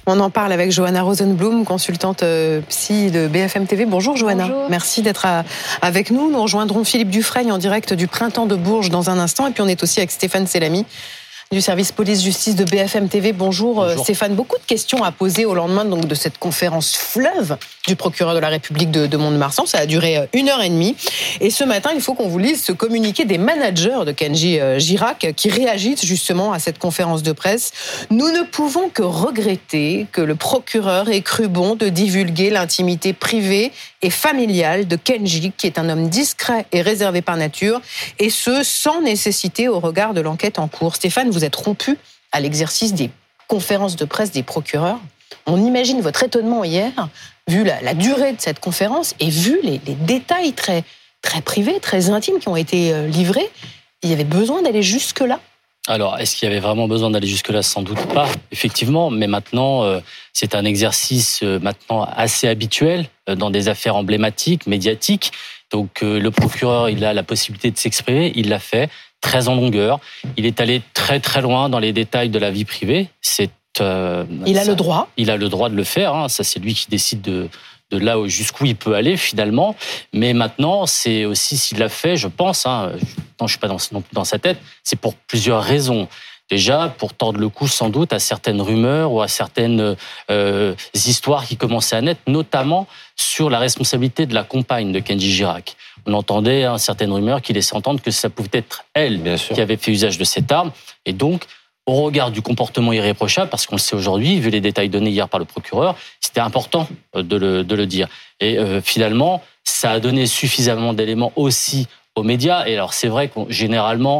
On en parle avec Johanna Rosenblum, consultante psy de BFM TV. Bonjour Johanna. Bonjour. Merci d'être avec nous. Nous rejoindrons Philippe Dufresne en direct du Printemps de Bourges dans un instant. Et puis on est aussi avec Stéphane Sellamy du service police-justice de BFM TV. Bonjour. Stéphane, beaucoup de questions à poser au lendemain donc, de cette conférence fleuve du procureur de la République de Mont-de-Marsan. Ça a duré 1h30. Et ce matin, il faut qu'on vous lise ce communiqué des managers de Kendji Girac qui réagissent justement à cette conférence de presse. Nous ne pouvons que regretter que le procureur ait cru bon de divulguer l'intimité privée et familiale de Kendji, qui est un homme discret et réservé par nature, et ce, sans nécessité au regard de l'enquête en cours. Stéphane, vous êtes rompu à l'exercice des conférences de presse des procureurs. On imagine votre étonnement hier, vu la durée de cette conférence et vu les détails très, très privés, très intimes qui ont été livrés. Il y avait besoin d'aller jusque-là ? Alors, est-ce qu'il y avait vraiment besoin d'aller jusque-là ? Sans doute pas, effectivement. Mais maintenant, c'est un exercice maintenant assez habituel dans des affaires emblématiques, médiatiques. Donc, le procureur, il a la possibilité de s'exprimer. Il l'a fait très en longueur. Il est allé très, très loin dans les détails de la vie privée. Il a le droit. Il a le droit de le faire. Hein. Ça, c'est lui qui décide de là jusqu'où il peut aller finalement. Mais maintenant, c'est aussi s'il l'a fait, je pense, je ne suis pas non plus dans sa tête, c'est pour plusieurs raisons. Déjà, pour tordre le cou sans doute à certaines rumeurs ou à certaines histoires qui commençaient à naître, notamment sur la responsabilité de la compagne de Kendji Girac. On entendait certaines rumeurs qui laissaient entendre que ça pouvait être elle qui avait fait usage de cette arme. Et donc, au regard du comportement irréprochable, parce qu'on le sait aujourd'hui, vu les détails donnés hier par le procureur, c'était important de le dire. Et finalement, ça a donné suffisamment d'éléments aussi aux médias. Et alors, c'est vrai que généralement,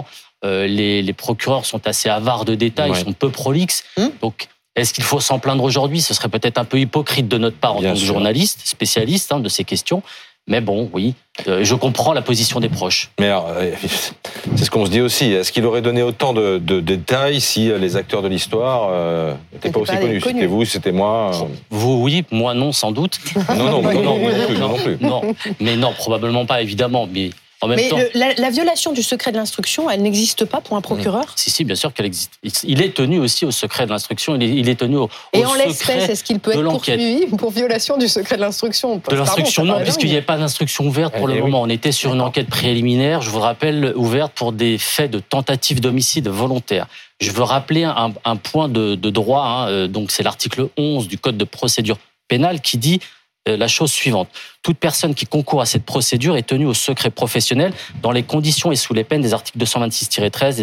les procureurs sont assez avares de détails, sont peu prolixes. Donc, est-ce qu'il faut s'en plaindre aujourd'hui ? Ce serait peut-être un peu hypocrite de notre part en tant que journaliste, spécialiste de ces questions. Mais bon, oui, je comprends la position des proches. Mais alors, c'est ce qu'on se dit aussi. Est-ce qu'il aurait donné autant de détails si les acteurs de l'histoire n'étaient pas aussi connus ? C'était vous, c'était moi. Vous, oui, moi non, sans doute. Non, non plus. Non, mais non, probablement pas, évidemment. Mais en même temps, la violation du secret de l'instruction, elle n'existe pas pour un procureur ? Si, bien sûr qu'elle existe. Il est tenu aussi au secret de l'instruction. Il est tenu au Et en secret l'espèce, est-ce qu'il peut être poursuivi pour violation du secret de l'instruction ? De l'instruction, non, puisqu'il n'y a pas d'instruction ouverte pour le moment. On était sur une enquête préliminaire, je vous rappelle, ouverte pour des faits de tentative d'homicide volontaire. Je veux rappeler un point de droit, donc c'est l'article 11 du Code de procédure pénale qui dit la chose suivante. Toute personne qui concourt à cette procédure est tenue au secret professionnel dans les conditions et sous les peines des articles 226-13 et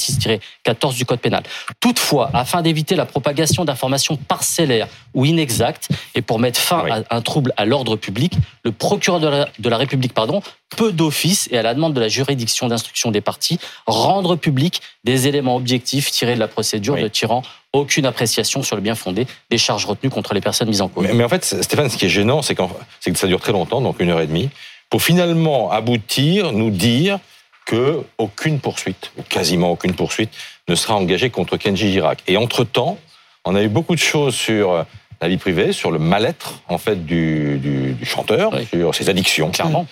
226-14 du Code pénal. Toutefois, afin d'éviter la propagation d'informations parcellaires ou inexactes et pour mettre fin à un trouble à l'ordre public, le procureur de la République peut d'office et à la demande de la juridiction d'instruction des parties rendre public des éléments objectifs tirés de la procédure ne tirant aucune appréciation sur le bien fondé des charges retenues contre les personnes mises en cause. Mais en fait, Stéphane, ce qui est gênant, c'est que ça dure très longtemps, donc 1h30, pour finalement aboutir, nous dire qu'aucune poursuite, ou quasiment aucune poursuite, ne sera engagée contre Kendji Girac. Et entre-temps, on a eu beaucoup de choses sur la vie privée, sur le mal-être en fait du chanteur, sur ses addictions. Clairement.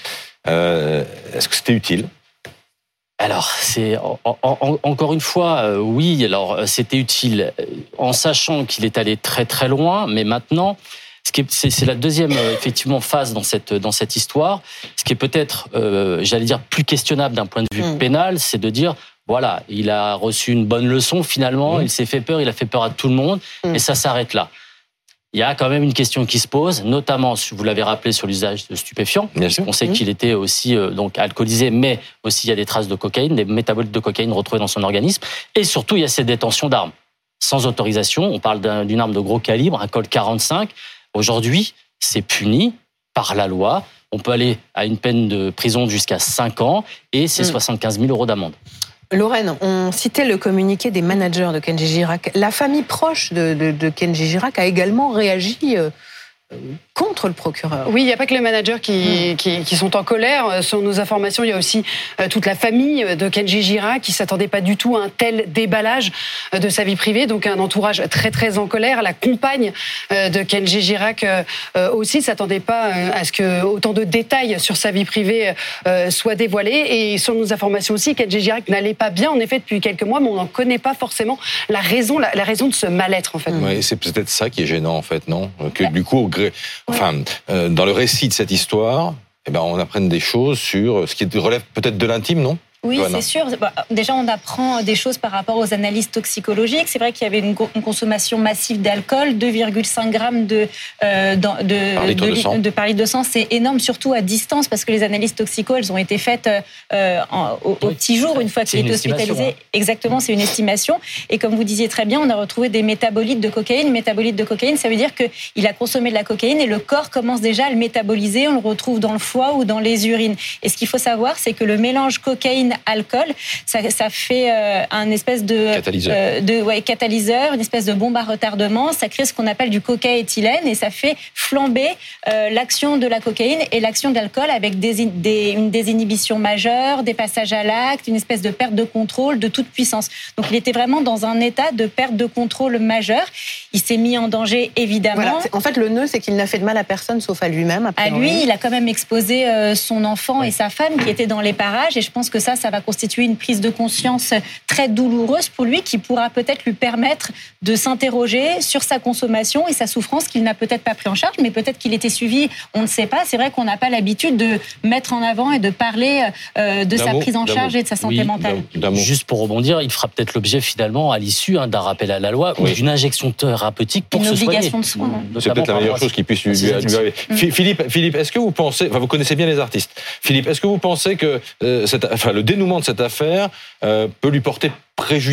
Est-ce que c'était utile ? Alors, c'est encore une fois, oui. Alors, c'était utile en sachant qu'il est allé très très loin, mais maintenant, c'est la deuxième effectivement phase dans cette histoire. Ce qui est peut-être, j'allais dire, plus questionnable d'un point de vue pénal, c'est de dire voilà, il a reçu une bonne leçon finalement, il s'est fait peur, il a fait peur à tout le monde, et ça s'arrête là. Il y a quand même une question qui se pose, notamment, vous l'avez rappelé, sur l'usage de stupéfiants. On sait qu'il était aussi donc alcoolisé, mais aussi il y a des traces de cocaïne, des métabolites de cocaïne retrouvés dans son organisme. Et surtout, il y a ces détentions d'armes sans autorisation. On parle d'une arme de gros calibre, un Colt 45. Aujourd'hui, c'est puni par la loi. On peut aller à une peine de prison jusqu'à 5 ans et c'est 75 000 € d'amende. Lorraine, on citait le communiqué des managers de Kendji Girac. La famille proche de Kendji Girac a également réagi contre le procureur. Oui, il n'y a pas que les managers qui sont en colère. Selon nos informations, il y a aussi toute la famille de Kendji Girac qui s'attendait pas du tout à un tel déballage de sa vie privée. Donc un entourage très très en colère. La compagne de Kendji Girac aussi s'attendait pas à ce que autant de détails sur sa vie privée soient dévoilés. Et selon nos informations aussi, Kendji Girac n'allait pas bien en effet depuis quelques mois, mais on n'en connaît pas forcément la raison de ce mal-être en fait. Ouais, c'est peut-être ça qui est gênant en fait, non ? Que du coup, dans le récit de cette histoire, on apprenne des choses sur ce qui relève peut-être de l'intime, non ? Oui, c'est sûr. Déjà, on apprend des choses par rapport aux analyses toxicologiques. C'est vrai qu'il y avait une consommation massive d'alcool, 2,5 grammes par litre de sang. C'est énorme, surtout à distance, parce que les analyses toxico, elles ont été faites au petit jour, une fois qu'il est hospitalisé. Hein. Exactement, c'est une estimation. Et comme vous disiez très bien, on a retrouvé des métabolites de cocaïne. Métabolites de cocaïne, ça veut dire qu'il a consommé de la cocaïne et le corps commence déjà à le métaboliser. On le retrouve dans le foie ou dans les urines. Et ce qu'il faut savoir, c'est que le mélange cocaïne-alcool, ça fait un espèce de catalyseur, une espèce de bombe à retardement. Ça crée ce qu'on appelle du cocaéthylène et ça fait flamber l'action de la cocaïne et l'action de l'alcool avec une désinhibition majeure, des passages à l'acte, une espèce de perte de contrôle, de toute puissance. Donc il était vraiment dans un état de perte de contrôle majeur. Il s'est mis en danger, évidemment. Voilà. En fait, le nœud, c'est qu'il n'a fait de mal à personne, sauf à lui-même. À lui, il a quand même exposé son enfant et sa femme qui étaient dans les parages. Et je pense que ça va constituer une prise de conscience très douloureuse pour lui, qui pourra peut-être lui permettre de s'interroger sur sa consommation et sa souffrance qu'il n'a peut-être pas pris en charge, mais peut-être qu'il était suivi, on ne sait pas. C'est vrai qu'on n'a pas l'habitude de mettre en avant et de parler de sa prise en charge et de sa santé mentale. Juste pour rebondir, il fera peut-être l'objet finalement, à l'issue d'un rappel à la loi ou d'une injection thérapeutique pour se soigner. Une obligation de soins. C'est peut-être la meilleure chose qui puisse lui arriver. Philippe, est-ce que vous pensez, vous connaissez bien les artistes, Philippe, est-ce que vous pensez que le dénouement de cette affaire peut lui porter préjudice ?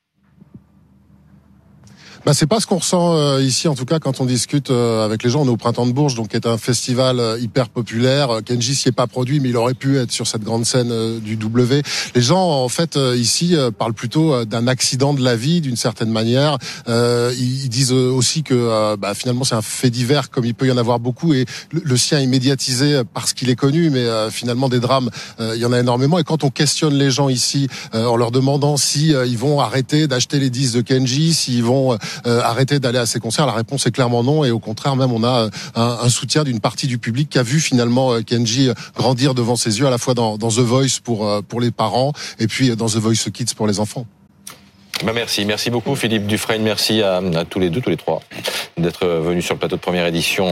C'est pas ce qu'on ressent ici, en tout cas, quand on discute avec les gens. On est au Printemps de Bourges, donc qui est un festival hyper populaire. Kenji s'y est pas produit, mais il aurait pu être sur cette grande scène du W. Les gens, en fait, ici, parlent plutôt d'un accident de la vie, d'une certaine manière. Ils disent aussi que finalement, c'est un fait divers, comme il peut y en avoir beaucoup, et le sien est médiatisé parce qu'il est connu, mais finalement, des drames, il y en a énormément. Et quand on questionne les gens ici, en leur demandant si ils vont arrêter d'acheter les disques de Kenji, s'ils vont arrêter d'aller à ces concerts, la réponse est clairement non, et au contraire même on a un soutien d'une partie du public qui a vu finalement Kenji grandir devant ses yeux, à la fois dans The Voice pour les parents et puis dans The Voice Kids pour les enfants. Merci beaucoup Philippe Dufresne, merci à tous les trois d'être venus sur le plateau de première édition.